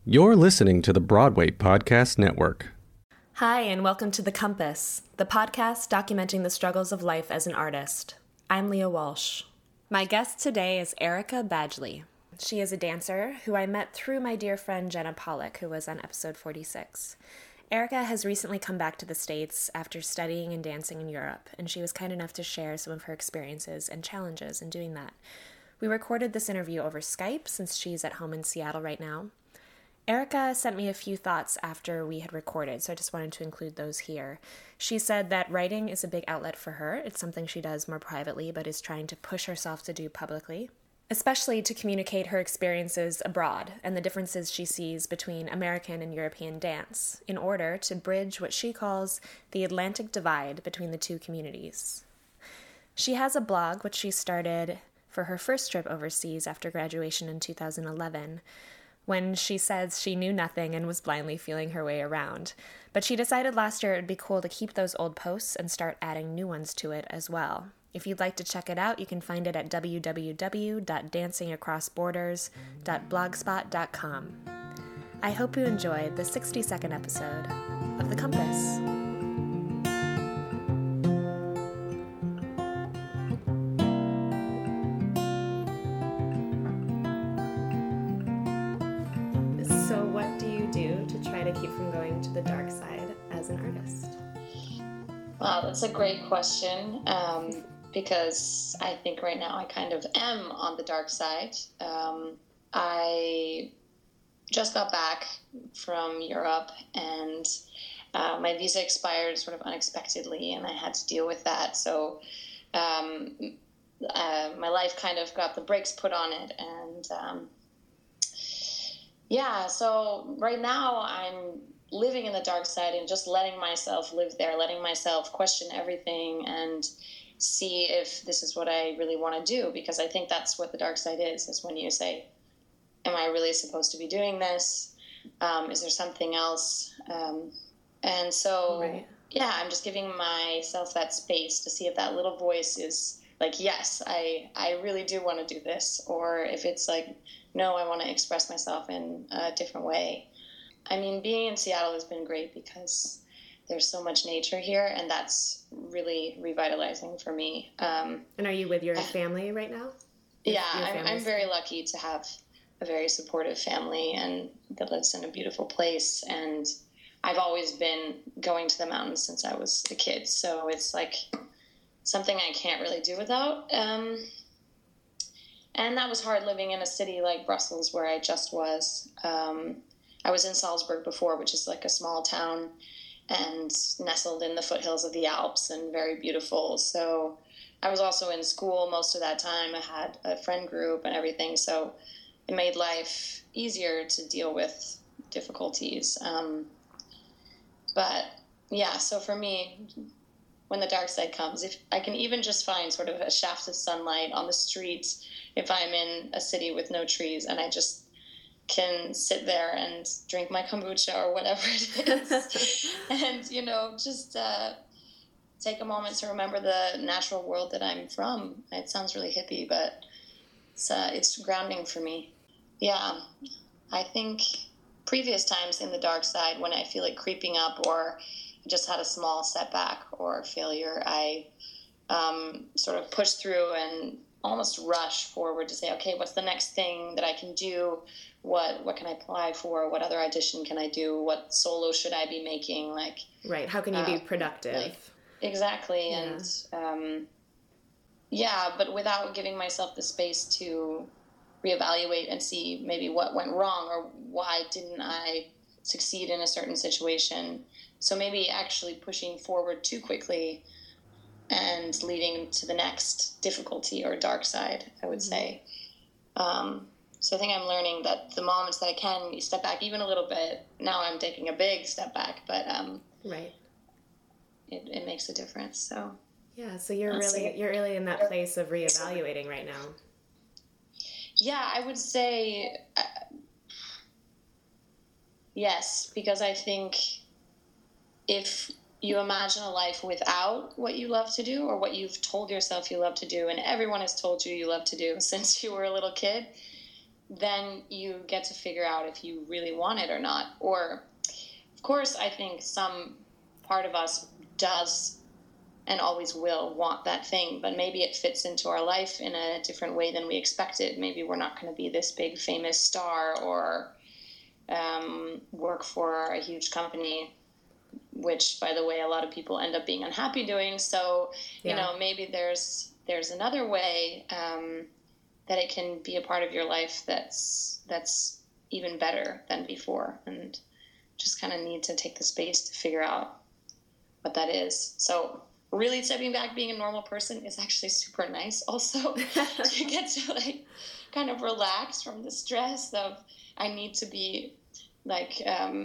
You're listening to the Broadway Podcast Network. Hi, and welcome to The Compass, the podcast documenting the struggles of life as an artist. I'm Leah Walsh. My guest today is Erica Badgley. She is a dancer who I met through my dear friend Jenna Pollock, who was on episode 46. Erica has recently come back to the States after studying and dancing in Europe, and she was kind enough to share some of her experiences and challenges in doing that. We recorded this interview over Skype since she's at home in Seattle right now. Erica sent me a few thoughts after we had recorded, so I just wanted to include those here. She said that writing is a big outlet for her. It's something she does more privately, but is trying to push herself to do publicly, especially to communicate her experiences abroad and the differences she sees between American and European dance in order to bridge what she calls the Atlantic divide between the two communities. She has a blog which she started for her first trip overseas after graduation in 2011, when she says she knew nothing and was blindly feeling her way around. But she decided last year it would be cool to keep those old posts and start adding new ones to it as well. If you'd like to check it out, you can find it at www.dancingacrossborders.blogspot.com. I hope you enjoyed the 60-second episode of The Compass. So what do you do to try to keep from going to the dark side as an artist? Wow, that's a great question, because I think right now I kind of am on the dark side. I just got back from Europe, and my visa expired sort of unexpectedly, and I had to deal with that. So my life kind of got the brakes put on it, and so right now I'm living in the dark side and just letting myself live there, letting myself question everything and see if this is what I really want to do, because I think that's what the dark side is when you say, am I really supposed to be doing this? Is there something else? And so, Right. I'm just giving myself that space to see if that little voice is like, yes, I really do want to do this, or if it's like, no, I want to express myself in a different way. I mean, being in Seattle has been great because there's so much nature here, and that's really revitalizing for me. And are you with your family right now? Yeah, I'm very lucky to have a very supportive family and that lives in a beautiful place. And I've always been going to the mountains since I was a kid, so it's like something I can't really do without. And that was hard living in a city like Brussels, where I just was. I was in Salzburg before, which is like a small town and nestled in the foothills of the Alps and very beautiful. So I was also in school most of that time. I had a friend group and everything, so it made life easier to deal with difficulties. So for me, when the dark side comes, if I can even just find sort of a shaft of sunlight on the street, if I'm in a city with no trees and I just can sit there and drink my kombucha or whatever it is and, just take a moment to remember the natural world that I'm from. It sounds really hippie, but it's grounding for me. Yeah, I think previous times in the dark side, when I feel it creeping up or just had a small setback or failure, I sort of push through and almost rush forward to say, okay, what's the next thing that I can do? What can I apply for? What other audition can I do? What solo should I be making? Right. How can you be productive? Exactly. Yeah. And but without giving myself the space to reevaluate and see maybe what went wrong or why didn't I succeed in a certain situation. So maybe actually pushing forward too quickly and leading to the next difficulty or dark side, I would say. So I think I'm learning that the moments that I can step back even a little bit, now I'm taking a big step back, but right. It makes a difference. So yeah, so you're really in that place of reevaluating right now. Yeah, I would say yes, because I think if you imagine a life without what you love to do or what you've told yourself you love to do, and everyone has told you you love to do since you were a little kid, then you get to figure out if you really want it or not. Or, of course, I think some part of us does and always will want that thing, but maybe it fits into our life in a different way than we expected. Maybe we're not going to be this big famous star or work for a huge company, which, by the way, a lot of people end up being unhappy doing. So, you know, maybe there's another way that it can be a part of your life that's even better than before, and just kind of need to take the space to figure out what that is. So really stepping back, being a normal person is actually super nice also. You get to like kind of relax from the stress of I need to be like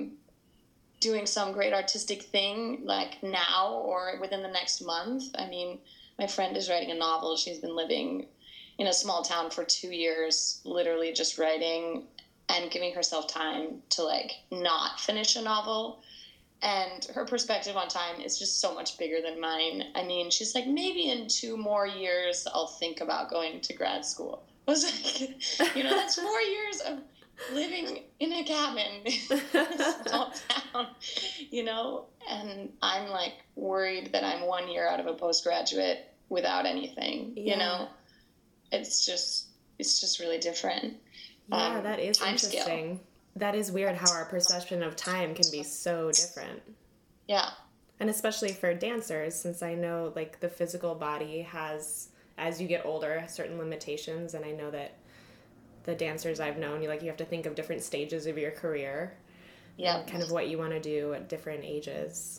doing some great artistic thing like now or within the next month. I mean, my friend is writing a novel. She's been living in a small town for 2 years, literally just writing and giving herself time to like not finish a novel. And her perspective on time is just so much bigger than mine. I mean, she's like, maybe in 2 more years, I'll think about going to grad school. I was like, you know, that's 4 years of living in a cabin in a small town, you know? And I'm like worried that I'm 1 year out of a postgraduate without anything, you know? It's just really different. Yeah, that is interesting. Scale. That is weird how our perception of time can be so different. Yeah. And especially for dancers, since I know like the physical body has, as you get older, certain limitations. And I know that the dancers I've known, you have to think of different stages of your career. Yeah. And kind of what you want to do at different ages.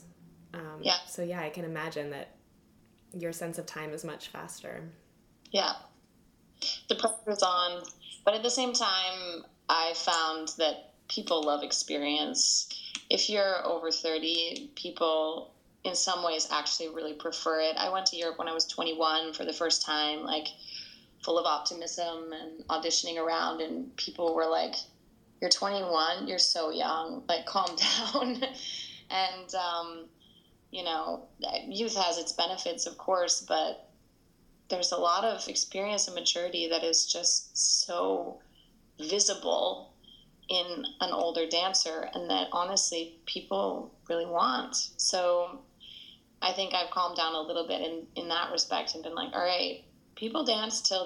So yeah, I can imagine that your sense of time is much faster. Yeah. The pressure's on. But at the same time, I found that people love experience. If you're over 30, people in some ways actually really prefer it. I went to Europe when I was 21 for the first time, like full of optimism and auditioning around, and people were like, you're 21, you're so young, like calm down. And, you know, youth has its benefits, of course, but there's a lot of experience and maturity that is just so visible in an older dancer, and that honestly people really want. So I think I've calmed down a little bit in that respect and been like, all right, people dance till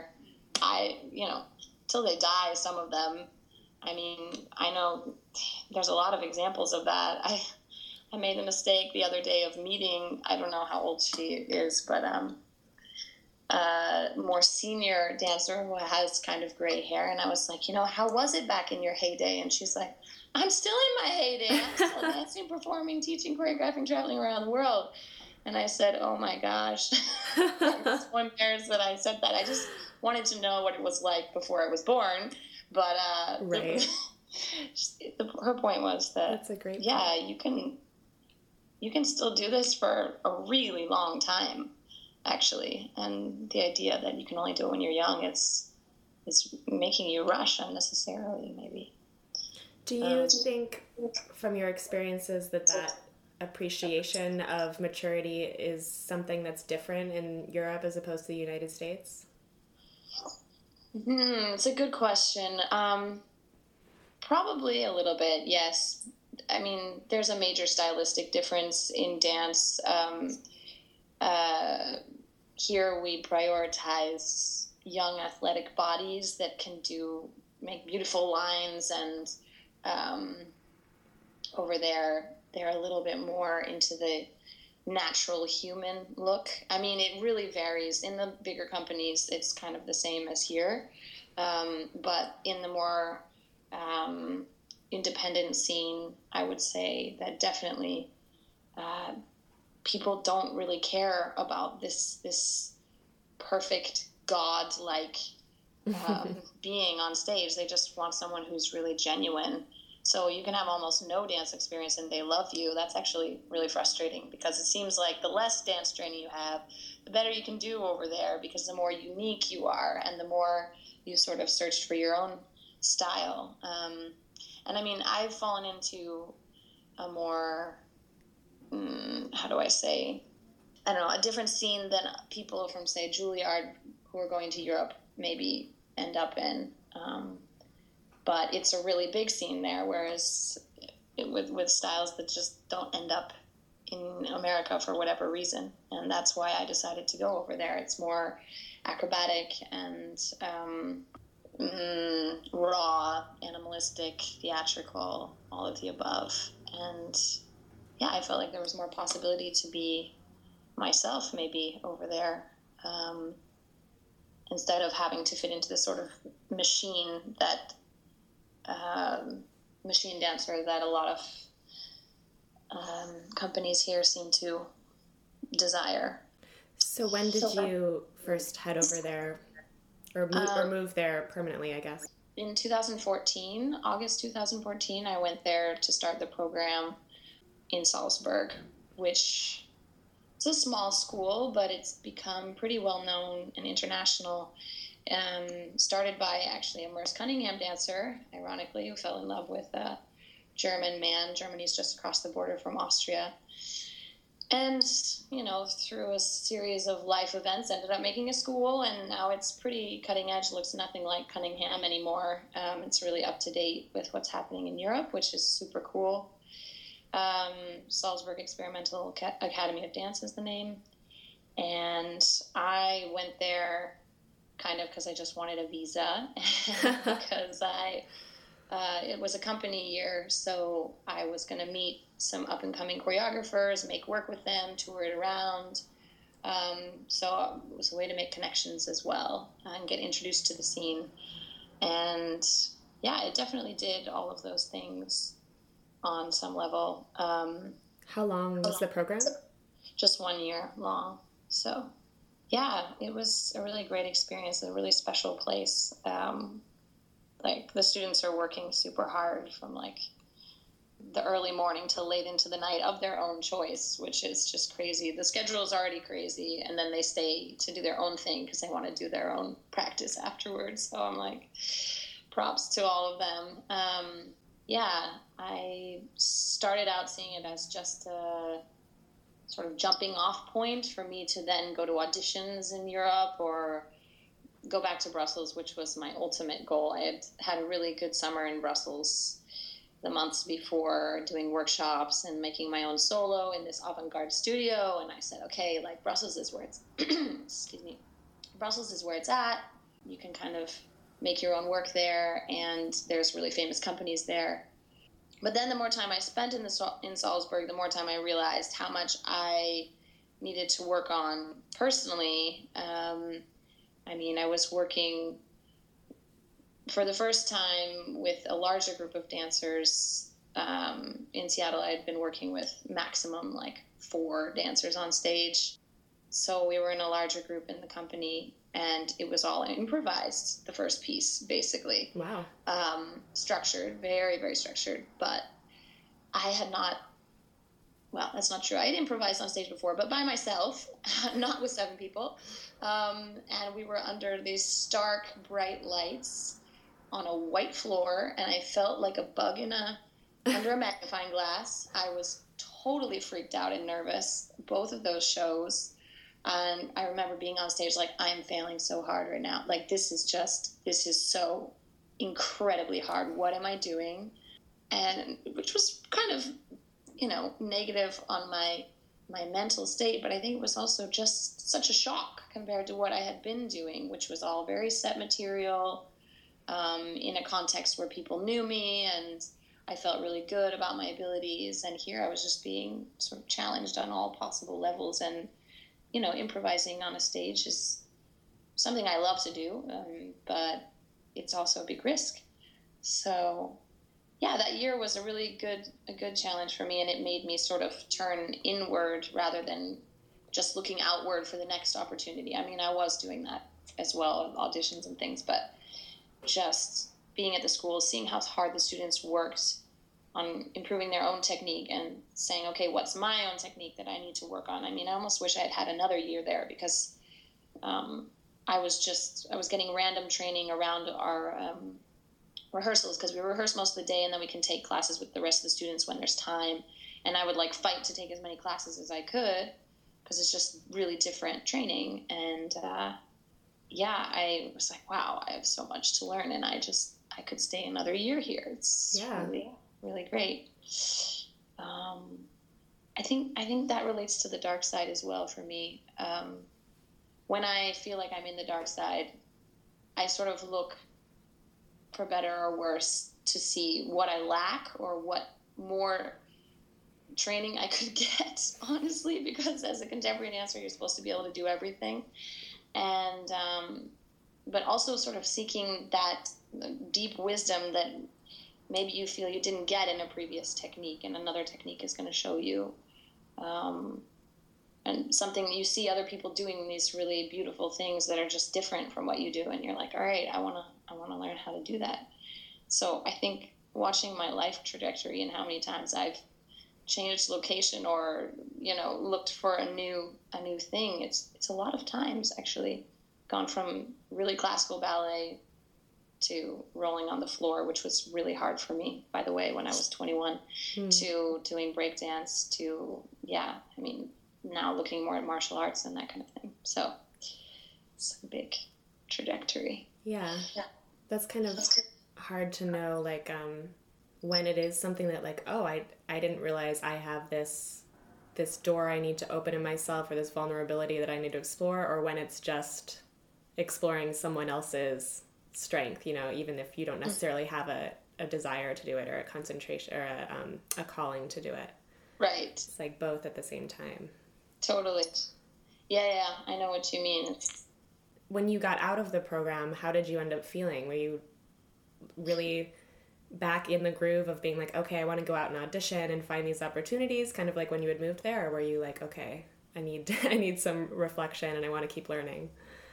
till they die, some of them. I mean, I know there's a lot of examples of that. I made the mistake the other day of meeting, I don't know how old she is, but more senior dancer who has kind of gray hair, and I was like, you know, how was it back in your heyday? And she's like, I'm still in my heyday. I'm still dancing, performing, teaching, choreographing, traveling around the world. And I said, oh my gosh, I'm so embarrassed that I said that. I just wanted to know what it was like before I was born. But right. Her point was that that's a great point. You can still do this for a really long time, actually. And the idea that you can only do it when you're young is making you rush unnecessarily, maybe. Do you think from your experiences that appreciation of maturity is something that's different in Europe as opposed to the United States? It's a good question. Probably a little bit, yes. I mean, there's a major stylistic difference in dance. Here we prioritize young athletic bodies that can make beautiful lines, and over there they're a little bit more into the natural human look. I mean, it really varies. In the bigger companies, it's kind of the same as here. But in the more independent scene, I would say that definitely people don't really care about this perfect God-like being on stage. They just want someone who's really genuine. So you can have almost no dance experience and they love you. That's actually really frustrating, because it seems like the less dance training you have, the better you can do over there, because the more unique you are and the more you sort of searched for your own style. And I mean, I've fallen into a more, how do I say, I don't know, a different scene than people from, say, Juilliard who are going to Europe maybe end up in. but it's a really big scene there, whereas with styles that just don't end up in America for whatever reason. And that's why I decided to go over there. It's more acrobatic and raw, animalistic, theatrical, all of the above. And yeah, I felt like there was more possibility to be myself maybe over there, instead of having to fit into this sort of machine dancer that a lot of companies here seem to desire. So when did you first head over there, or move there permanently, I guess? In 2014, August 2014, I went there to start the program in Salzburg, which is a small school, but it's become pretty well known and international. Started by actually a Merce Cunningham dancer, ironically, who fell in love with a German man. Germany's just across the border from Austria. And, through a series of life events, ended up making a school, and now it's pretty cutting edge, looks nothing like Cunningham anymore. It's really up to date with what's happening in Europe, which is super cool. Salzburg Experimental Academy of Dance is the name. And I went there kind of because I just wanted a visa, because it was a company year, so I was going to meet some up-and-coming choreographers, make work with them, tour it around. So it was a way to make connections as well and get introduced to the scene. And yeah, it definitely did all of those things on some level. How long was the program? Just 1 year long. So yeah, it was a really great experience, a really special place. Like the students are working super hard from like the early morning till late into the night of their own choice, which is just crazy. The schedule is already crazy, and then they stay to do their own thing because they want to do their own practice afterwards. So I'm like, props to all of them. Yeah, I started out seeing it as just a sort of jumping off point for me to then go to auditions in Europe or go back to Brussels, which was my ultimate goal. I had a really good summer in Brussels the months before, doing workshops and making my own solo in this avant-garde studio. And I said, okay, like Brussels is where it's, excuse me, Brussels is where it's at. You can kind of make your own work there, and there's really famous companies there. But then the more time I spent in Salzburg, the more time I realized how much I needed to work on personally. I was working for the first time with a larger group of dancers. In Seattle, I had been working with maximum like 4 dancers on stage. So we were in a larger group in the company, and it was all improvised, the first piece, basically. Wow. Structured, very, very structured. But I had not, well, that's not true. I had improvised on stage before, but by myself, not with 7 people. And we were under these stark, bright lights on a white floor, and I felt like a bug under a magnifying glass. I was totally freaked out and nervous, both of those shows. And I remember being on stage like, I'm failing so hard right now. Like, this is so incredibly hard. What am I doing? And which was kind of, negative on my mental state, but I think it was also just such a shock compared to what I had been doing, which was all very set material, in a context where people knew me and I felt really good about my abilities. And here I was just being sort of challenged on all possible levels. And, improvising on a stage is something I love to do, but it's also a big risk. So yeah, that year was a good challenge for me, and it made me sort of turn inward rather than just looking outward for the next opportunity. I mean, I was doing that as well, auditions and things, but just being at the school, seeing how hard the students worked on improving their own technique and saying, okay, what's my own technique that I need to work on? I mean, I almost wish I had another year there, because I was getting random training around our rehearsals, because we rehearse most of the day and then we can take classes with the rest of the students when there's time. And I would fight to take as many classes as I could, because it's just really different training. And I was like, wow, I have so much to learn, and I I could stay another year here. It's really, really great. I think that relates to the dark side as well for me. When I feel like I'm in the dark side, I sort of look for better or worse to see what I lack or what more training I could get, honestly, because as a contemporary dancer, you're supposed to be able to do everything. And, but also sort of seeking that deep wisdom that maybe you feel you didn't get in a previous technique and another technique is going to show you. And something you see other people doing these really beautiful things that are just different from what you do. And you're like, all right, I want to learn how to do that. So I think watching my life trajectory and how many times I've changed location or, looked for a new thing. It's a lot of times actually gone from really classical ballet to rolling on the floor, which was really hard for me, by the way, when I was 21, to doing breakdance to, now looking more at martial arts and that kind of thing. So it's a big trajectory. Yeah. That's kind of hard to know, like, when it is something that, like, oh, I didn't realize I have this door I need to open in myself or this vulnerability that I need to explore, or when it's just exploring someone else's strength, even if you don't necessarily have a desire to do it or a concentration or a calling to do it. Right. It's like both at the same time. Totally. Yeah, I know what you mean. When you got out of the program, how did you end up feeling? Were you really back in the groove of being like, okay, I want to go out and audition and find these opportunities, kind of like when you had moved there, or were you like, okay, I need some reflection and I want to keep learning?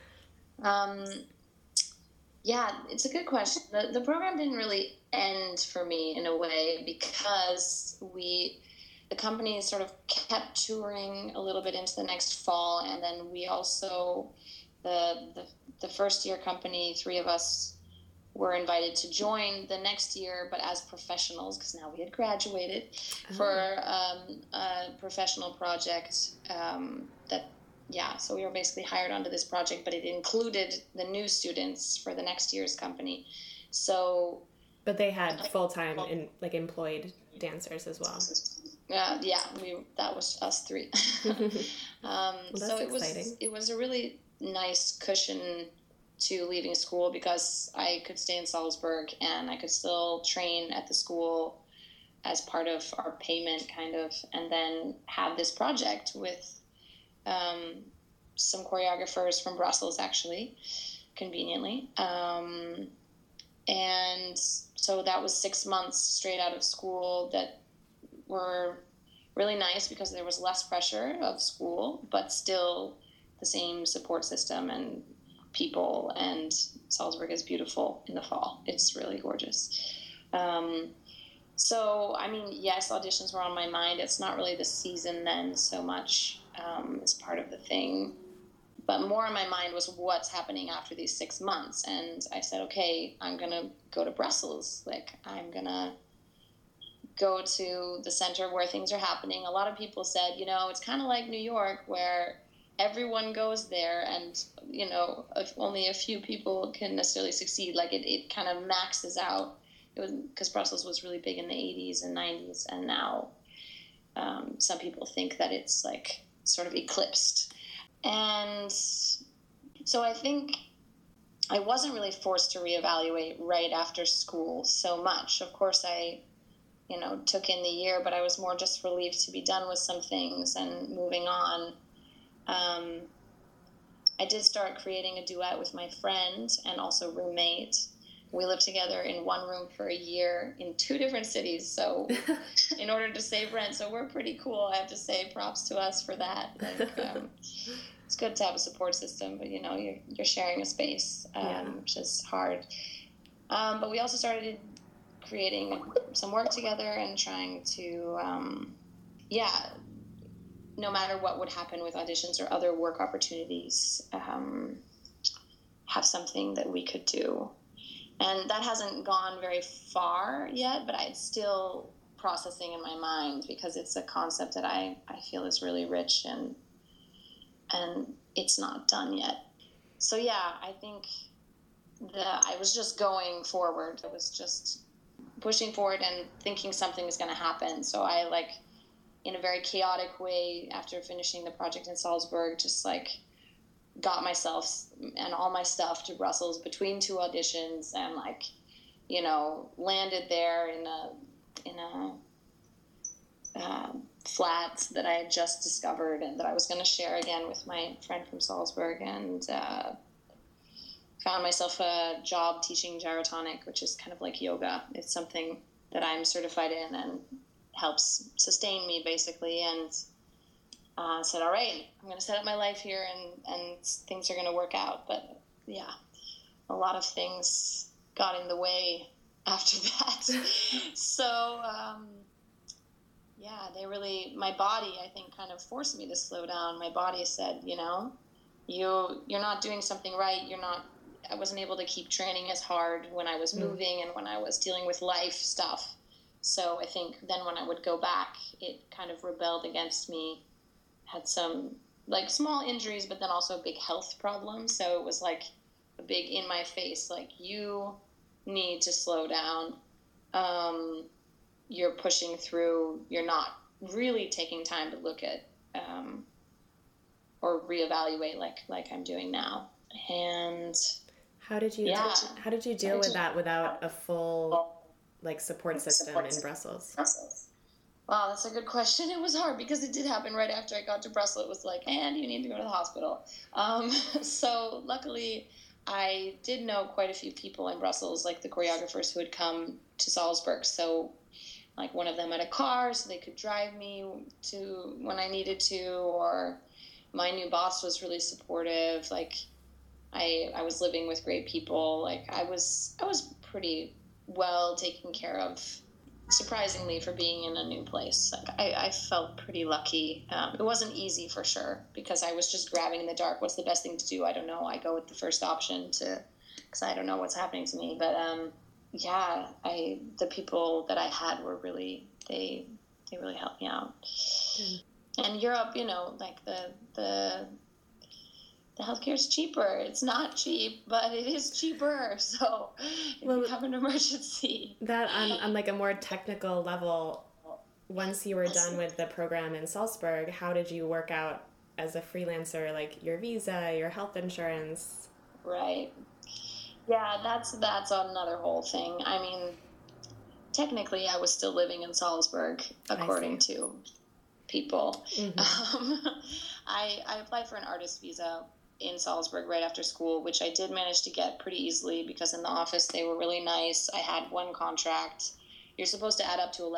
Yeah, it's a good question. The program didn't really end for me in a way because the company sort of kept touring a little bit into the next fall, and then we also, the first year company, 3 of us were invited to join the next year, but as professionals, because now we had graduated, for a professional project so we were basically hired onto this project, but it included the new students for the next year's company. So, but they had full-time employed dancers as well. That was us 3. Well, so exciting. it was a really nice cushion to leaving school because I could stay in Salzburg and I could still train at the school as part of our payment, kind of, and then have this project with some choreographers from Brussels, actually, conveniently. And so that was 6 months straight out of school that were really nice because there was less pressure of school, but still the same support system and people. And Salzburg is beautiful in the fall. It's really gorgeous. So, yes, auditions were on my mind. It's not really the season then so much as part of the thing. But more on my mind was what's happening after these 6 months. And I said, okay, I'm going to go to Brussels. Like, I'm going to go to the center where things are happening. A lot of people said, it's kind of like New York where everyone goes there and, if only a few people can necessarily succeed. Like, it kind of maxes out. It was because Brussels was really big in the 80s and 90s. And now some people think that it's like sort of eclipsed. And so I think I wasn't really forced to reevaluate right after school so much. Of course, I, took in the year, but I was more just relieved to be done with some things and moving on. I did start creating a duet with my friend and also roommate. We lived together in one room for a year in 2 different cities, so in order to save rent. So we're pretty cool, I have to say. Props to us for that. Like, it's good to have a support system, but you're sharing a space, which is hard. But we also started creating some work together and trying to, no matter what would happen with auditions or other work opportunities, have something that we could do. And that hasn't gone very far yet, but it's still processing in my mind because it's a concept that I feel is really rich and it's not done yet. So, I think I was just going forward. I was just pushing forward and thinking something was going to happen. So I, like, in a very chaotic way, after finishing the project in Salzburg, just like got myself and all my stuff to Brussels between two auditions, and, like, you know, landed there in a flat that I had just discovered and that I was going to share again with my friend from Salzburg, and found myself a job teaching gyrotonic, which is kind of like yoga. It's something that I'm certified in and helps sustain me, basically. And said, all right, I'm going to set up my life here, and things are going to work out. But yeah, a lot of things got in the way after that. So yeah, my body, I think, kind of forced me to slow down. My body said, you know, you're not doing something right. I wasn't able to keep training as hard when I was moving and when I was dealing with life stuff. So I think then when I would go back, it kind of rebelled against me. Had some, like, small injuries, but then also big health problems. So it was like a big in my face, like, you need to slow down. You're pushing through. You're not really taking time to look at or reevaluate like I'm doing now. And how did you deal with that without a full, like, support system in Brussels? Wow, that's a good question. It was hard because it did happen right after I got to Brussels. It was like, and you need to go to the hospital. So luckily, I did know quite a few people in Brussels, like the choreographers who had come to Salzburg. So, like, one of them had a car, so they could drive me to when I needed to. Or my new boss was really supportive. Like, I was living with great people. Like, I was pretty well taken care of, surprisingly, for being in a new place. Like, I felt pretty lucky. It wasn't easy, for sure, because I was just grabbing in the dark. What's the best thing to do? I don't know. I go with the first option because I don't know what's happening to me. But yeah, the people that I had were really, they really helped me out. And Europe, you know, like the healthcare is cheaper. It's not cheap, but it is cheaper. So if you have an emergency. That on like a more technical level, once you were done with the program in Salzburg, how did you work out as a freelancer, like your visa, your health insurance? Right. Yeah, that's another whole thing. I mean, technically I was still living in Salzburg, according to people. Mm-hmm. I applied for an artist visa in Salzburg right after school, which I did manage to get pretty easily because in the office they were really nice. I had one contract. You're supposed to add up to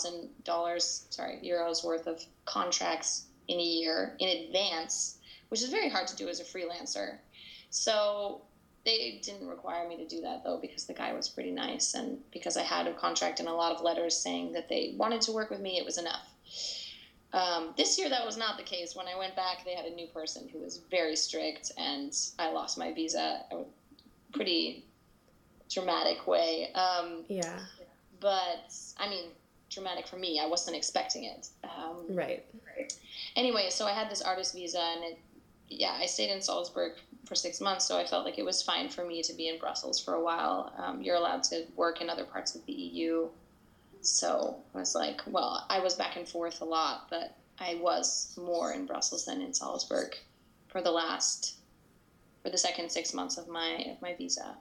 euros worth of contracts in a year in advance, which is very hard to do as a freelancer. So they didn't require me to do that, though, because the guy was pretty nice, and because I had a contract and a lot of letters saying that they wanted to work with me, it was enough. This year that was not the case. When I went back, they had a new person who was very strict, and I lost my visa in a pretty dramatic way. Yeah. But, I mean, dramatic for me. I wasn't expecting it. Right. Anyway, so I had this artist visa, and I stayed in Salzburg for 6 months, so I felt like it was fine for me to be in Brussels for a while. You're allowed to work in other parts of the EU. So I was like, well, I was back and forth a lot, but I was more in Brussels than in Salzburg for the second 6 months of my visa.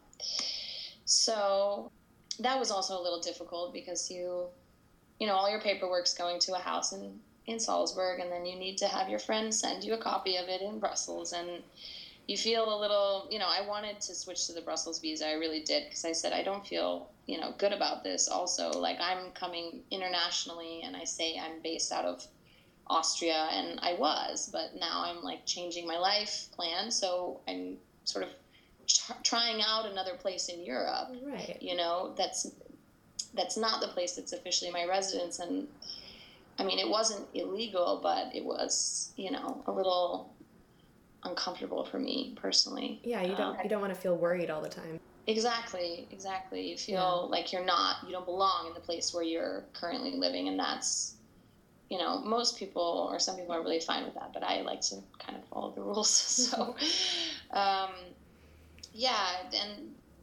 So that was also a little difficult because you know, all your paperwork's going to a house in Salzburg, and then you need to have your friend send you a copy of it in Brussels, and you feel a little, you know, I wanted to switch to the Brussels visa. I really did, because I said, I don't feel, you know, good about this also. Like, I'm coming internationally, and I say I'm based out of Austria, and I was, but now I'm, like, changing my life plan, so I'm sort of trying out another place in Europe. Right. You know, that's not the place that's officially my residence, and, I mean, it wasn't illegal, but it was, you know, a little uncomfortable for me personally. Yeah, you don't want to feel worried all the time. Exactly. You feel like you don't belong in the place where you're currently living, and that's, you know, most people or some people are really fine with that, but I like to kind of follow the rules. So, and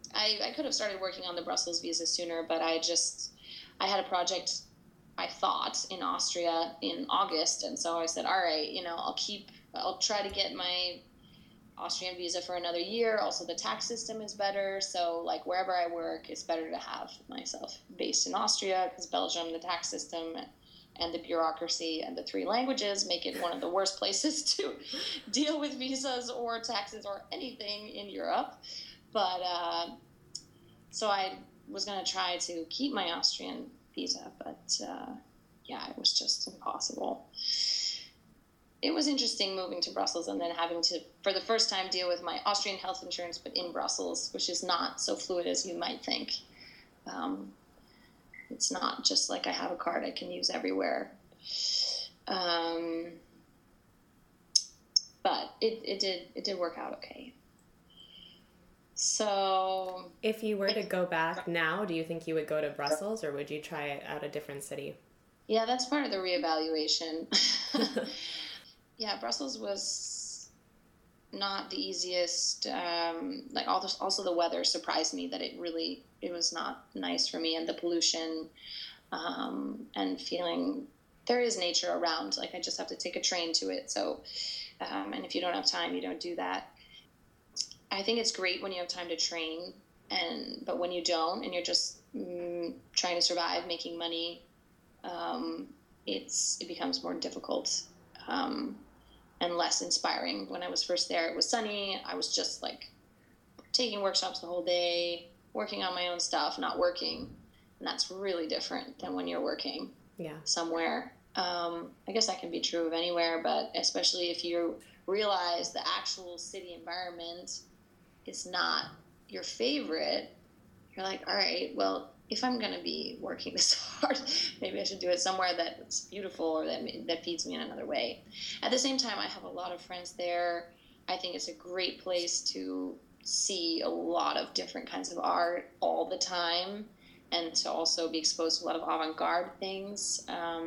I could have started working on the Brussels visa sooner, but I had a project, I thought, in Austria in August. And so I said, all right, I'll try to get my Austrian visa for another year. Also, the tax system is better. So like wherever I work, it's better to have myself based in Austria, because Belgium, the tax system and the bureaucracy and the 3 languages make it one of the worst places to deal with visas or taxes or anything in Europe. But so I was going to try to keep my Austrian visa, but it was just impossible. It was interesting moving to Brussels and then having to, for the first time, deal with my Austrian health insurance, but in Brussels, which is not so fluid as you might think. It's not just like I have a card I can use everywhere. But it did work out okay. So if you were to go back now, do you think you would go to Brussels, or would you try it out a different city? Yeah, that's part of the reevaluation. Yeah, Brussels was not the easiest. Also the weather surprised me that it was not nice for me, and the pollution, and feeling there is nature around. Like I just have to take a train to it. So, and if you don't have time, you don't do that. I think it's great when you have time to train, but when you don't and you're just trying to survive, making money, it becomes more difficult and less inspiring. When I was first there, it was sunny. I was just like taking workshops the whole day, working on my own stuff, not working, and that's really different than when you're working somewhere. I guess that can be true of anywhere, but especially if you realize the actual city environment is not your favorite, you're like, all right, well, if I'm going to be working this hard, maybe I should do it somewhere that's beautiful or that feeds me in another way. At the same time, I have a lot of friends there. I think it's a great place to see a lot of different kinds of art all the time, and to also be exposed to a lot of avant-garde things.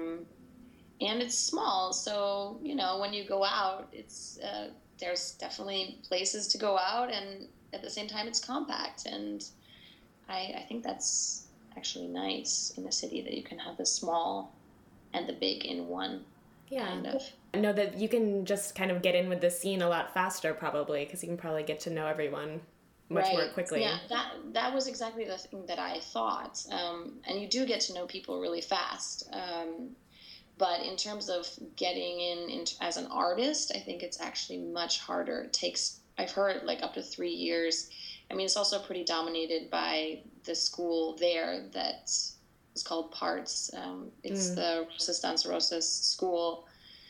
And it's small, so, when you go out, it's there's definitely places to go out, and at the same time, it's compact. And I think that's actually nice in a city, that you can have the small and the big in one. Kind of. I know that you can just kind of get in with the scene a lot faster, probably, because you can probably get to know everyone much more quickly. Yeah, that was exactly the thing that I thought. And you do get to know people really fast. But in terms of getting in as an artist, I think it's actually much harder. It takes, I've heard, like up to 3 years. I mean, it's also pretty dominated by the school there that is called PARTS. It's the Rosas Dança Rosas school.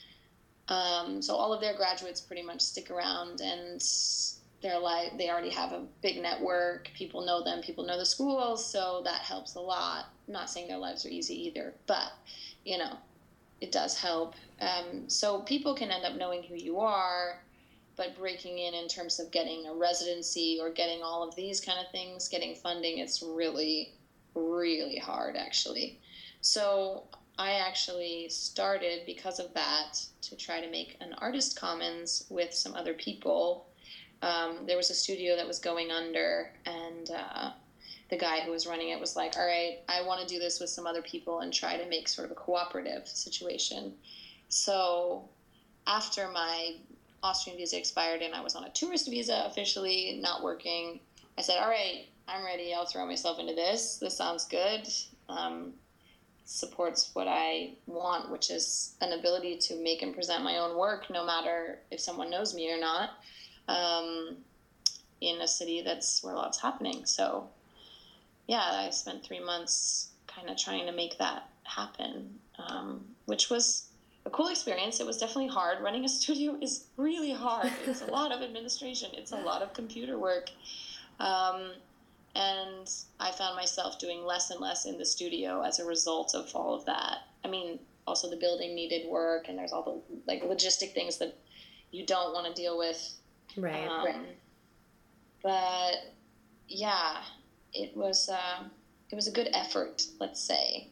So all of their graduates pretty much stick around, and they already have a big network. People know them. People know the school, so that helps a lot. I'm not saying their lives are easy either, but, it does help. So people can end up knowing who you are, but breaking in terms of getting a residency or getting all of these kind of things, getting funding, it's really, really hard, actually. So I actually started, because of that, to try to make an artist commons with some other people. There was a studio that was going under, and the guy who was running it was like, all right, I want to do this with some other people and try to make sort of a cooperative situation. So after my Austrian visa expired and I was on a tourist visa officially, not working, I said, all right, I'm ready. I'll throw myself into this. This sounds good. Supports what I want, which is an ability to make and present my own work, no matter if someone knows me or not, in a city where a lot's happening. So I spent 3 months kind of trying to make that happen, which was a cool experience. It was definitely hard. Running a studio is really hard. It's a lot of administration. It's a lot of computer work. And I found myself doing less and less in the studio as a result of all of that. I mean, also the building needed work, and there's all the logistic things that you don't want to deal with. Right. But yeah, it was a good effort, let's say.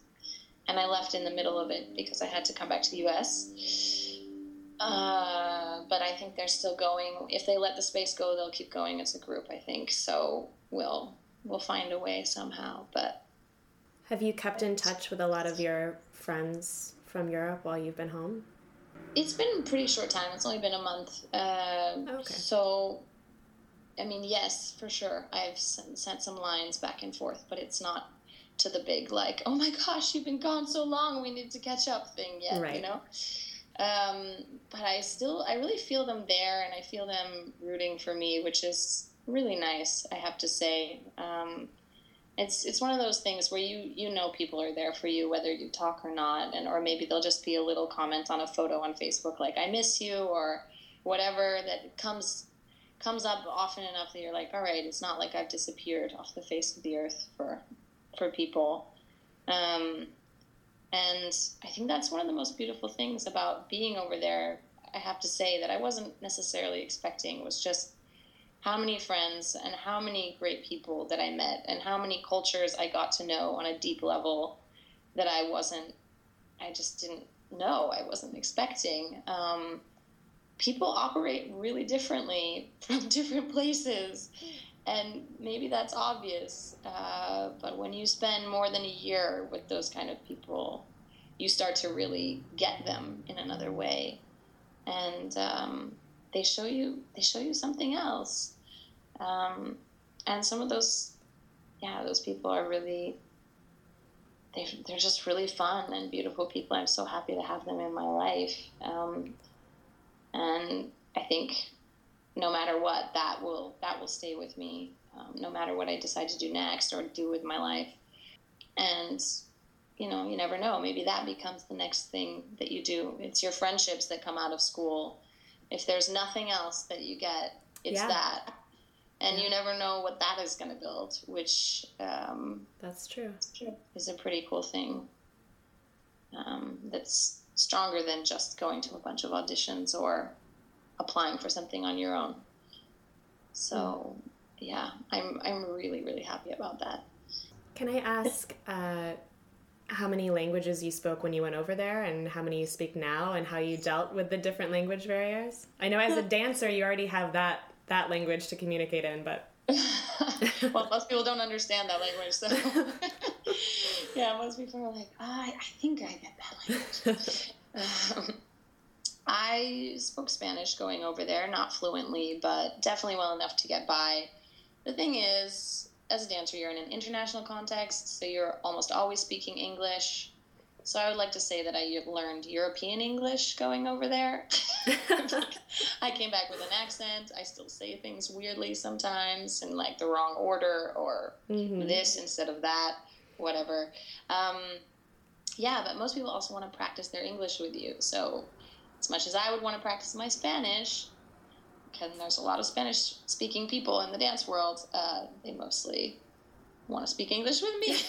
And I left in the middle of it because I had to come back to the U.S. But I think they're still going. If they let the space go, they'll keep going as a group, I think. So we'll find a way somehow. But have you kept in touch with a lot of your friends from Europe while you've been home? It's been a pretty short time. It's only been a month. Okay. So, I mean, yes, for sure. I've sent some lines back and forth, but it's not to the big, like, oh my gosh, you've been gone so long, we need to catch up thing yet, right. You know? But I really feel them there, and I feel them rooting for me, which is really nice, I have to say. It's one of those things where you know people are there for you, whether you talk or not, or maybe they'll just be a little comment on a photo on Facebook, like, I miss you, or whatever, that comes up often enough that you're like, all right, it's not like I've disappeared off the face of the earth for people. And I think that's one of the most beautiful things about being over there, I have to say, that I wasn't necessarily expecting, was just how many friends and how many great people that I met, and how many cultures I got to know on a deep level that I just didn't know, I wasn't expecting. People operate really differently from different places, and maybe that's obvious, but when you spend more than a year with those kind of people, you start to really get them in another way, and they show you something else. And some of those people are really, they're just really fun and beautiful people. I'm so happy to have them in my life. And I think no matter what, that will stay with me, no matter what I decide to do next or do with my life. And, you know, you never know. Maybe that becomes the next thing that you do. It's your friendships that come out of school. If there's nothing else that you get, it's that. And you never know what that is going to build, which that's true. Is a pretty cool thing. That's stronger than just going to a bunch of auditions or applying for something on your own. So, yeah, I'm really, really happy about that. Can I ask how many languages you spoke when you went over there, and how many you speak now, and how you dealt with the different language barriers? I know as a dancer you already have that language to communicate in, but... Well, most people don't understand that language, so... Yeah, most people are like, I think I get that language. I spoke Spanish going over there, not fluently, but definitely well enough to get by. The thing is, as a dancer, you're in an international context, so you're almost always speaking English. So I would like to say that I learned European English going over there. I came back with an accent. I still say things weirdly sometimes in like the wrong order, or this instead of that, whatever. Yeah, but most people also want to practice their English with you. So as much as I would want to practice my Spanish, because there's a lot of Spanish-speaking people in the dance world, they mostly want to speak English with me.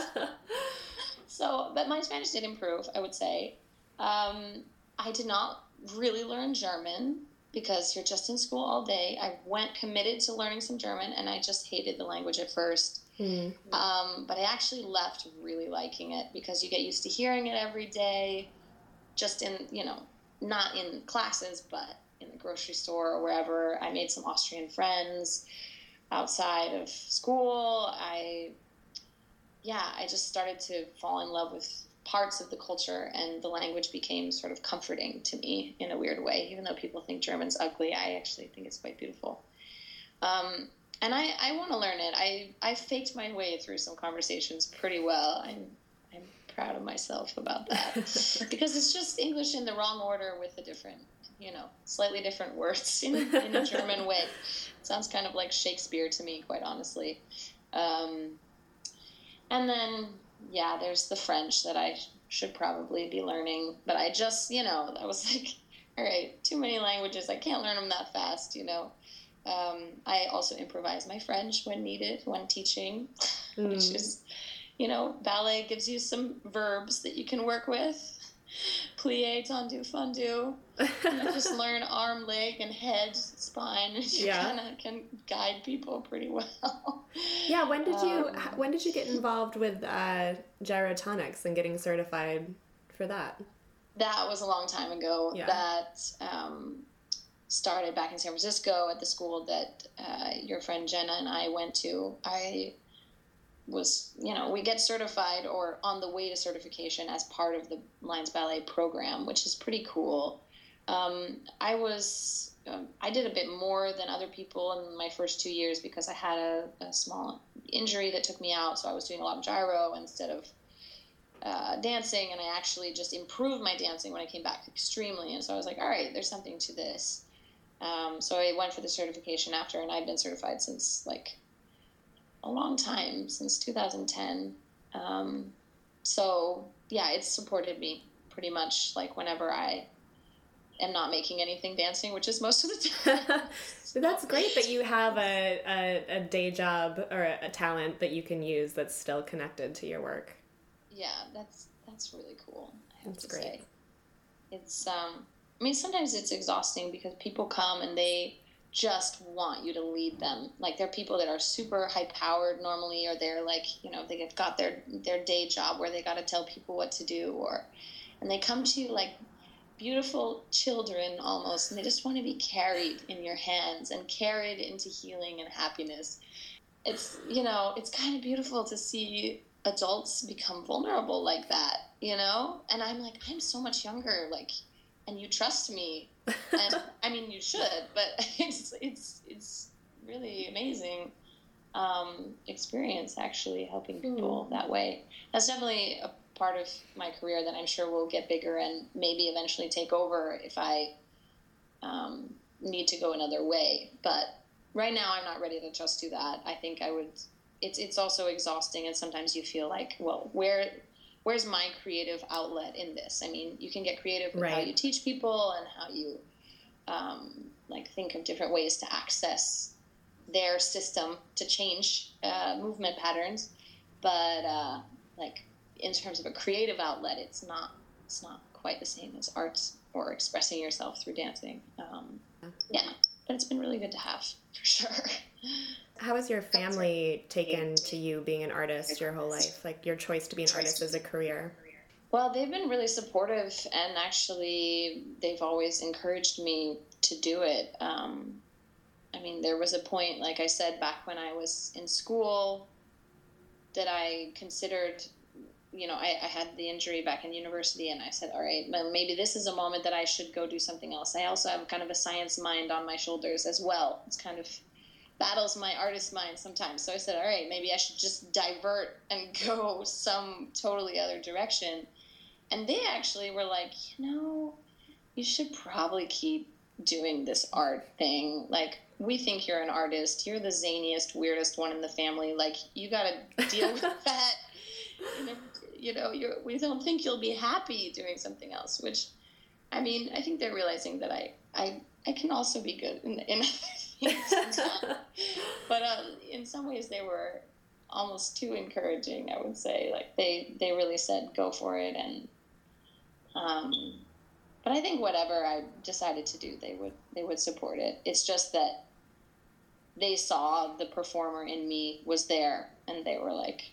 So, but my Spanish did improve, I would say. I did not really learn German because you're just in school all day. I went committed to learning some German, and I just hated the language at first. But I actually left really liking it because you get used to hearing it every day, just in, not in classes, but in the grocery store or wherever. I made some Austrian friends outside of school. I just started to fall in love with parts of the culture, and the language became sort of comforting to me in a weird way. Even though people think German's ugly, I actually think it's quite beautiful. And I want to learn it. I faked my way through some conversations pretty well. I'm proud of myself about that because it's just English in the wrong order with a different, slightly different words in a German way. It sounds kind of like Shakespeare to me, quite honestly. And then, there's the French that I should probably be learning. But I just, I was like, all right, too many languages. I can't learn them that fast, I also improvise my French when needed, when teaching, which is, ballet gives you some verbs that you can work with. Plie, tendu, fondu. You just learn arm, leg, and head, spine, and you kind of can guide people pretty well. Yeah, when did you get involved with gyrotonics and getting certified for that? That was a long time ago. Yeah. That started back in San Francisco at the school that your friend Jenna and I went to, I was, we get certified or on the way to certification as part of the Lions Ballet program, which is pretty cool. I did a bit more than other people in my first 2 years because I had a small injury that took me out. So I was doing a lot of gyro instead of dancing, and I actually just improved my dancing when I came back extremely. And so I was like, all right, there's something to this. So I went for the certification after, and I've been certified since like a long time, since 2010. So yeah, it's supported me pretty much like whenever I am not making anything dancing, which is most of the time. So that's great that you have a day job or a talent that you can use that's still connected to your work. Yeah, that's really cool. I have to great. say, it's sometimes it's exhausting because people come and they just want you to lead them. Like, they're people that are super high powered normally, or they're like, they've got their day job where they got to tell people what to do, and they come to you like beautiful children almost, and they just want to be carried in your hands and carried into healing and happiness. It's, it's kind of beautiful to see adults become vulnerable like that, and I'm like, I'm so much younger, like, and you trust me, and I mean, you should, but it's really amazing experience actually helping people that way. That's definitely a part of my career that I'm sure will get bigger and maybe eventually take over if I need to go another way. But right now I'm not ready to just do that. I think I would, it's also exhausting, and sometimes you feel like, well, where's my creative outlet in this? I mean, you can get creative with how you teach people and how you think of different ways to access their system to change movement patterns, but in terms of a creative outlet, it's not quite the same as arts or expressing yourself through dancing. But it's been really good to have, for sure. How has your family taken to you being an artist your whole life? Like, your choice to be an artist as a career? Well, they've been really supportive, and actually they've always encouraged me to do it. I mean, there was a point, like I said, back when I was in school, that I considered, I had the injury back in university, and I said, all right, well, maybe this is a moment that I should go do something else. I also have kind of a science mind on my shoulders as well. It's kind of battles my artist mind sometimes. So I said, all right, maybe I should just divert and go some totally other direction. And they actually were like, you should probably keep doing this art thing. Like, we think you're an artist. You're the zaniest, weirdest one in the family. Like, you got to deal with that. We don't think you'll be happy doing something else, which, I mean, I think they're realizing that I can also be good in other things. But in some ways they were almost too encouraging, I would say. Like, they really said, go for it. And, but I think whatever I decided to do, they would support it. It's just that they saw the performer in me was there, and they were like,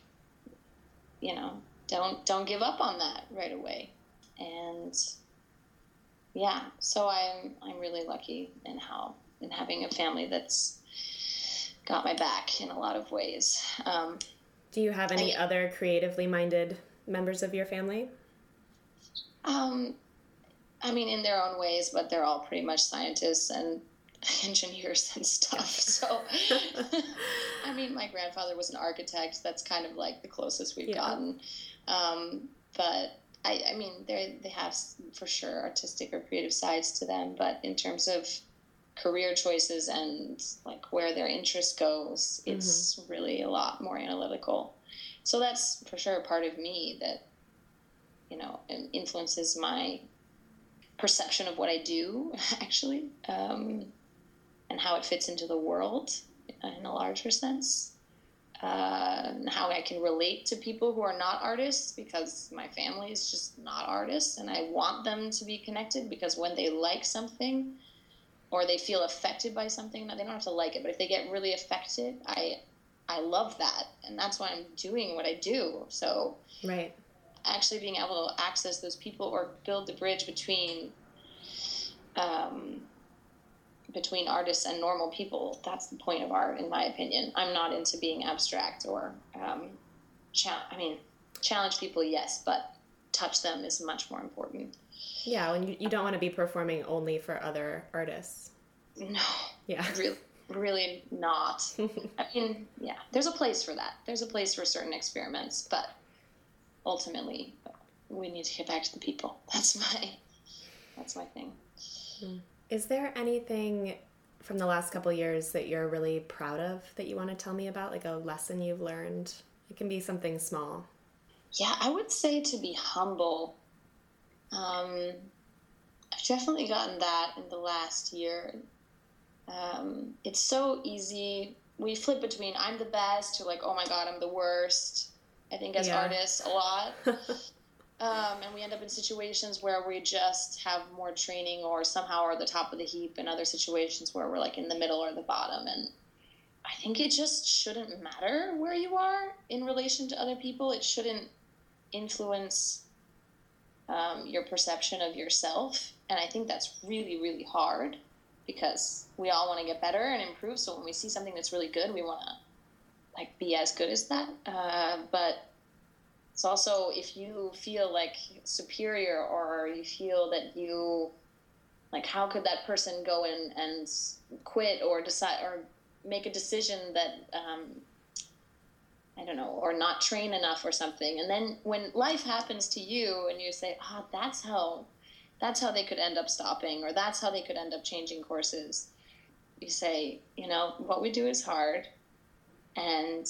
don't give up on that right away. And yeah, so I'm really lucky in having a family that's got my back in a lot of ways. Do you have any other creatively minded members of your family? I mean, in their own ways, but they're all pretty much scientists and engineers and stuff. So, I mean, my grandfather was an architect. That's kind of like the closest we've gotten. But I mean, they have for sure artistic or creative sides to them. But in terms of career choices and like where their interest goes, it's really a lot more analytical. So that's for sure a part of me that, influences my perception of what I do, actually, and how it fits into the world in a larger sense, and how I can relate to people who are not artists, because my family is just not artists, and I want them to be connected, because when they like something or they feel affected by something, they don't have to like it, but if they get really affected, I love that, and that's why I'm doing what I do. So right. Actually being able to access those people or build the bridge between between artists and normal people. That's the point of art, in my opinion. I'm not into being abstract or, challenge people, yes, but touch them is much more important. Yeah, and you don't want to be performing only for other artists. No. Yeah. Really not. I mean, yeah, there's a place for that. There's a place for certain experiments, but ultimately we need to get back to the people. That's my thing. Is there anything from the last couple of years that you're really proud of that you want to tell me about, like a lesson you've learned? It can be something small. Yeah, I would say to be humble. I've definitely gotten that in the last year. It's so easy. We flip between I'm the best to like, oh my God, I'm the worst. I think as artists a lot. And we end up in situations where we just have more training or somehow are at the top of the heap, and other situations where we're like in the middle or the bottom. And I think it just shouldn't matter where you are in relation to other people. It shouldn't influence your perception of yourself. And I think that's really, really hard, because we all want to get better and improve. So when we see something that's really good, we want to like be as good as that. But it's also, if you feel like superior, or you feel that you like, how could that person go and quit or decide or make a decision that, I don't know, or not train enough or something. And then when life happens to you and you say, that's how they could end up stopping, or that's how they could end up changing courses. You say, what we do is hard, and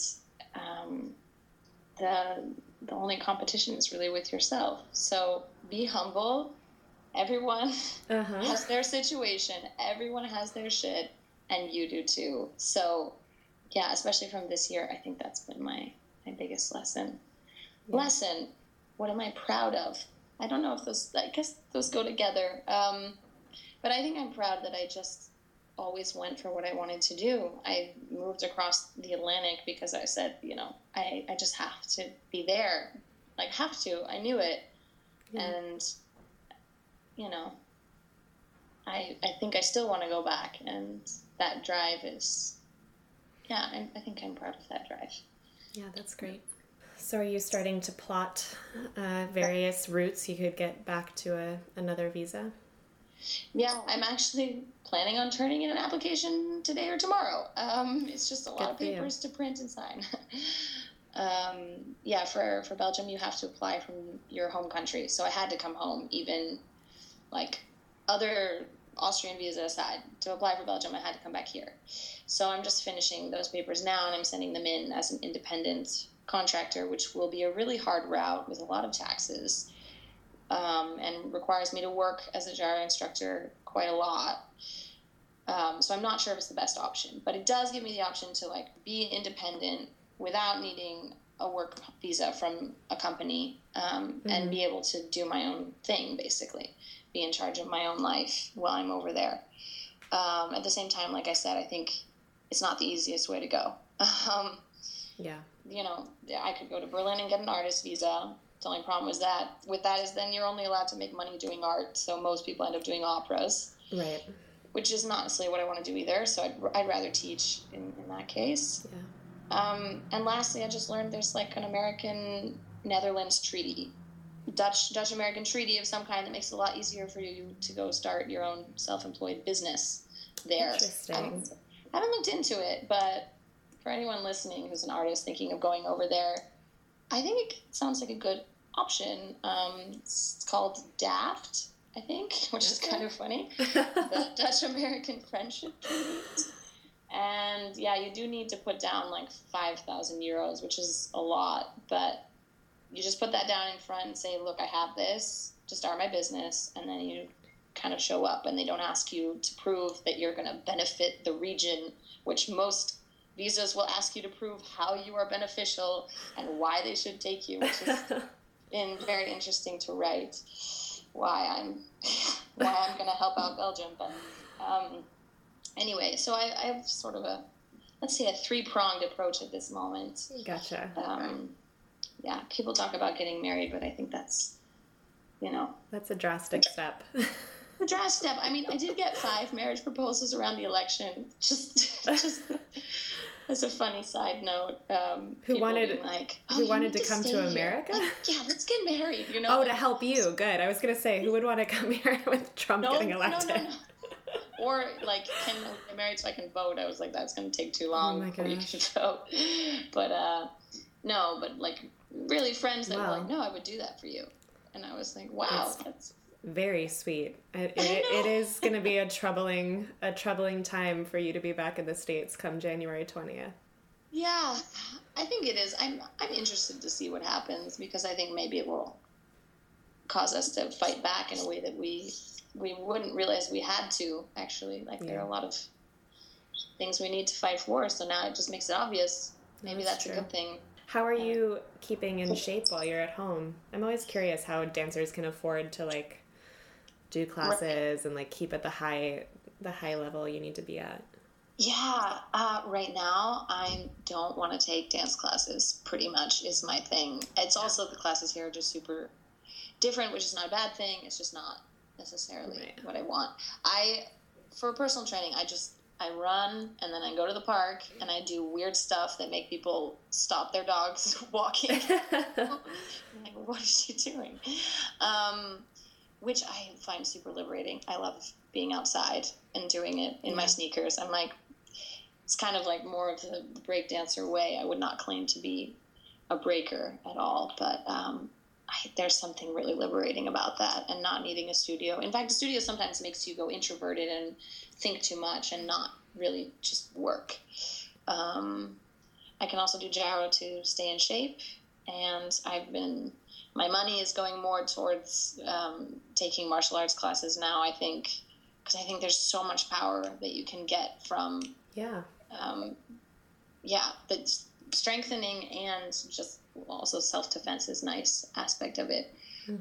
the only competition is really with yourself. So be humble. Everyone has their situation. Everyone has their shit, and you do too. So, yeah, especially from this year, I think that's been my biggest lesson. Yeah. What am I proud of? I don't know if I guess those go together. But I think I'm proud that I just always went for what I wanted to do. I moved across the Atlantic because I said, I just have to be there. Like, have to. I knew it. Yeah. And, I think I still want to go back. And that drive is, I think I'm proud of that drive. Yeah, that's great. So are you starting to plot various routes you could get back to another visa? Yeah, I'm actually planning on turning in an application today or tomorrow. It's just a lot of papers to print and sign. For Belgium, you have to apply from your home country. So I had to come home, even like other Austrian visa aside. To apply for Belgium, I had to come back here. So I'm just finishing those papers now, and I'm sending them in as an independent contractor, which will be a really hard route with a lot of taxes, and requires me to work as a gyro instructor quite a lot. So I'm not sure if it's the best option, but it does give me the option to like be independent without needing a work visa from a company, and be able to do my own thing, basically be in charge of my own life while I'm over there. At the same time, like I said, I think it's not the easiest way to go. I could go to Berlin and get an artist visa. The only problem is then you're only allowed to make money doing art. So most people end up doing operas. Right. Which is not necessarily what I want to do either. So I'd rather teach in that case. Yeah. And lastly, I just learned there's like an American-Netherlands treaty, Dutch-American treaty of some kind that makes it a lot easier for you to go start your own self-employed business there. Interesting. I haven't looked into it, but for anyone listening who's an artist thinking of going over there, I think it sounds like a good option. It's called DAFT, I think, which is kind of funny. The Dutch-American Friendship Treaty. And yeah, you do need to put down like 5,000 euros, which is a lot, but you just put that down in front and say, look, I have this to start my business, and then you kind of show up, and they don't ask you to prove that you're going to benefit the region, which most visas will ask you to prove how you are beneficial and why they should take you, which has been very interesting to write why I'm going to help out Belgium. But anyway, so I have sort of a 3-pronged approach at this moment. Gotcha. People talk about getting married, but I think that's, That's a drastic step. The draft step. I mean, I did get 5 marriage proposals around the election. Just as a funny side note. Who wanted to come to here. Like, yeah, let's get married. Oh, to help you. Good. I was gonna say, who would want to come here with Trump getting elected? No. Or like, can I get married so I can vote? I was like, that's gonna take too long before you can vote. But no, but like really friends that were like, no, I would do that for you. And I was like, wow, that's very sweet. It is going to be a troubling time for you to be back in the States come January 20th. Yeah, I think it is. I'm interested to see what happens, because I think maybe it will cause us to fight back in a way that we wouldn't realize we had to, actually. Like, there are a lot of things we need to fight for, so now it just makes it obvious. Maybe that's a good thing. How are you keeping in shape while you're at home? I'm always curious how dancers can afford to, like, do classes and like keep at the high level you need to be at. Yeah, right now I don't want to take dance classes, pretty much is my thing. It's also, the classes here are just super different, which is not a bad thing. It's just not necessarily what I want. For personal training, I run, and then I go to the park and I do weird stuff that make people stop their dogs walking. I'm like, what is she doing? Which I find super liberating. I love being outside and doing it in my sneakers. I'm like, it's kind of like more of the breakdancer way. I would not claim to be a breaker at all, but there's something really liberating about that, and not needing a studio. In fact, a studio sometimes makes you go introverted and think too much and not really just work. I can also do gyro to stay in shape, and my money is going more towards taking martial arts classes now, I think, because I think there's so much power that you can get from the strengthening, and just also self-defense is nice aspect of it.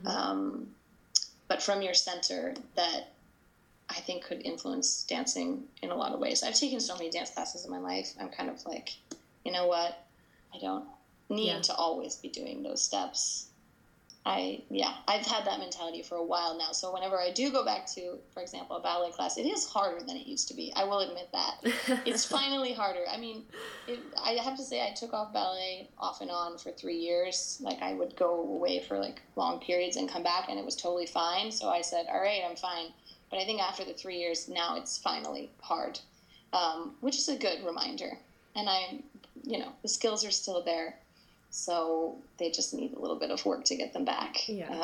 But from your center, that I think could influence dancing in a lot of ways. I've taken so many dance classes in my life. I'm kind of like, you know what? I don't need to always be doing those steps. I've had that mentality for a while now. So whenever I do go back to, for example, a ballet class, it is harder than it used to be. I will admit that. It's finally harder. I mean, I have to say I took off ballet off and on for 3 years. Like, I would go away for like long periods and come back, and it was totally fine. So I said, all right, I'm fine. But I think after the 3 years, now it's finally hard, which is a good reminder. And the skills are still there. So they just need a little bit of work to get them back.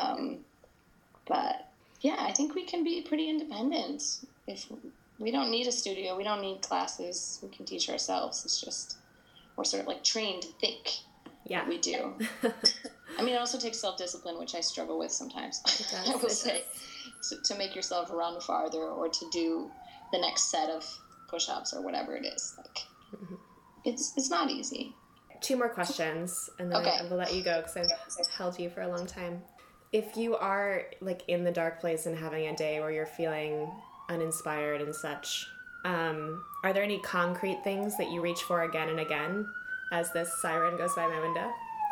But yeah, I think we can be pretty independent. If we don't need a studio, we don't need classes. We can teach ourselves. It's just, we're sort of like trained to think. We do. I mean, it also takes self-discipline, which I struggle with sometimes. I will say, to make yourself run farther, or to do the next set of push-ups or whatever it is. Like, it's not easy. 2 more questions, and then I will let you go, because I've held you for a long time. If you are like in the dark place and having a day where you're feeling uninspired and such, are there any concrete things that you reach for again and again as this siren goes by my window?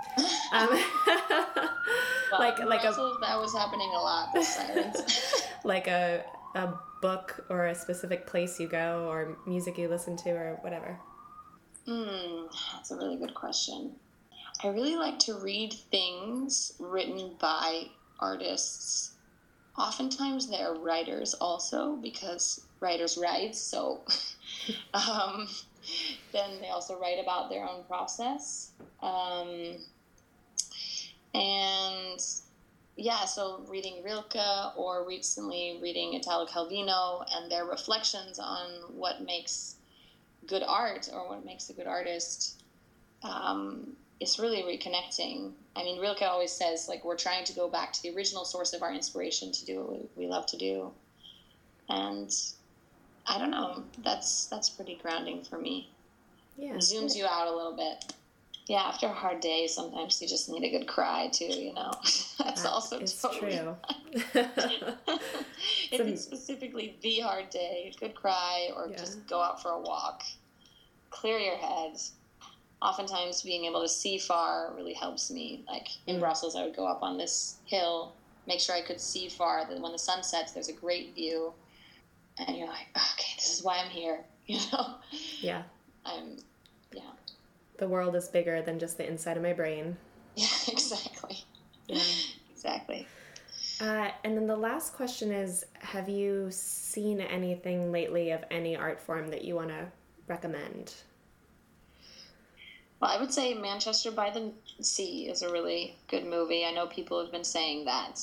That was happening a lot, the sirens. Like a book, or a specific place you go, or music you listen to, or whatever. That's a really good question. I really like to read things written by artists. Oftentimes they're writers also, because writers write, so then they also write about their own process. So reading Rilke, or recently reading Italo Calvino, and their reflections on what makes good art, or what makes a good artist, is really reconnecting. I mean, Rilke always says, like, we're trying to go back to the original source of our inspiration to do what we love to do. And I don't know, that's pretty grounding for me. It zooms you out a little bit. Yeah, after a hard day, sometimes you just need a good cry too, That's also totally true. If it's specifically the hard day, good cry, or just go out for a walk. Clear your head. Oftentimes being able to see far really helps me. Like in Brussels, I would go up on this hill make sure I could see far. That when the sun sets, there's a great view, and you're like, okay, this is why I'm here. Yeah. Yeah. The world is bigger than just the inside of my brain. Yeah, exactly. Yeah. Exactly. And then the last question is, have you seen anything lately of any art form that you want to recommend? Well, I would say Manchester by the Sea is a really good movie. I know people have been saying that.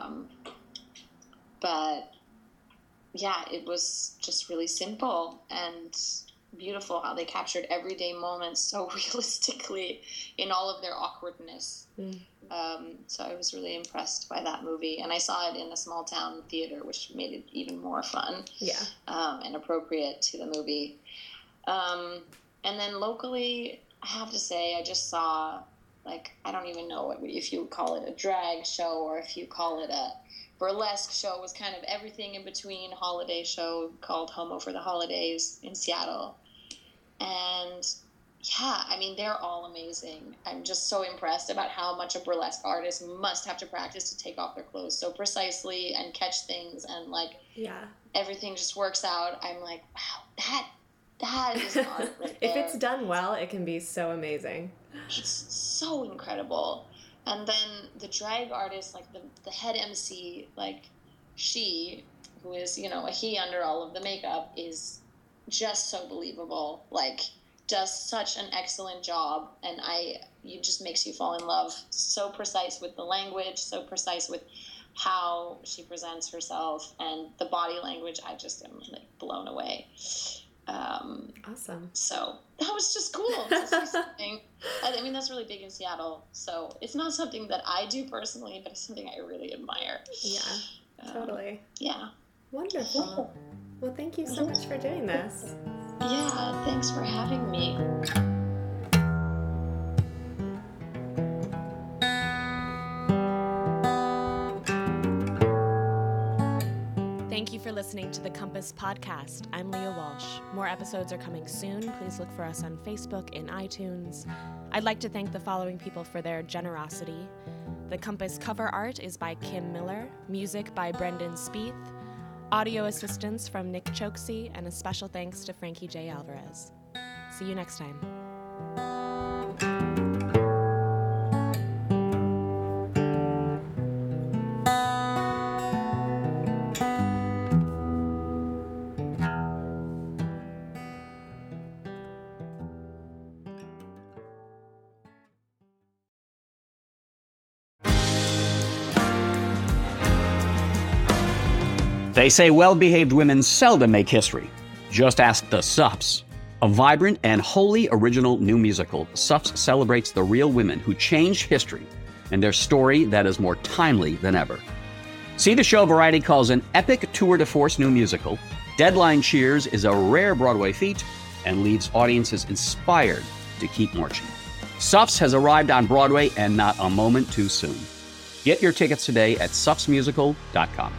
But yeah, it was just really simple and beautiful how they captured everyday moments so realistically in all of their awkwardness. So I was really impressed by that movie, and I saw it in a small town theater, which made it even more fun. Yeah. And appropriate to the movie. And then locally, I have to say, I just saw, like, I don't even know if you call it a drag show or if you call it a burlesque show. It was kind of everything in between, holiday show called Homo for the Holidays in Seattle. And yeah, I mean, they're all amazing. I'm just so impressed about how much a burlesque artist must have to practice to take off their clothes so precisely and catch things, and like, yeah, everything just works out. I'm like, wow, that is an art right there. If it's done well, it can be so amazing. It's so incredible. And then the drag artist, like the head MC, like she, who is, a he under all of the makeup, is just so believable. Like, does such an excellent job, and it just makes you fall in love. So precise with the language, so precise with how she presents herself and the body language. I just am like blown away. Awesome. So that was just cool to see something. I mean, that's really big in Seattle. So it's not something that I do personally, but it's something I really admire. Yeah, totally. Yeah. Wonderful. Well, thank you so much for doing this. Yeah, thanks for having me. Thank you for listening to the Compass Podcast. I'm Leah Walsh. More episodes are coming soon. Please look for us on Facebook and iTunes. I'd like to thank the following people for their generosity. The Compass cover art is by Kim Miller, music by Brendan Spieth, audio assistance from Nick Choksey, and a special thanks to Frankie J. Alvarez. See you next time. They say well-behaved women seldom make history. Just ask the Suffs. A vibrant and wholly original new musical, Suffs celebrates the real women who changed history and their story that is more timely than ever. See the show Variety calls an epic tour de force new musical. Deadline cheers is a rare Broadway feat and leaves audiences inspired to keep marching. Suffs has arrived on Broadway, and not a moment too soon. Get your tickets today at suffsmusical.com.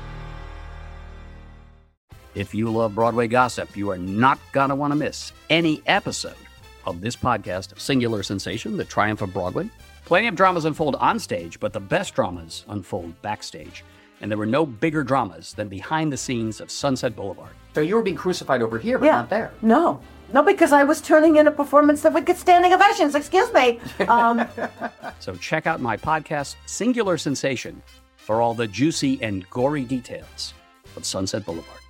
If you love Broadway gossip, you are not going to want to miss any episode of this podcast, Singular Sensation, The Triumph of Broadway. Plenty of dramas unfold on stage, but the best dramas unfold backstage. And there were no bigger dramas than behind the scenes of Sunset Boulevard. So you were being crucified over here, but not there. No, because I was turning in a performance that would get standing ovations. Excuse me. So check out my podcast, Singular Sensation, for all the juicy and gory details of Sunset Boulevard.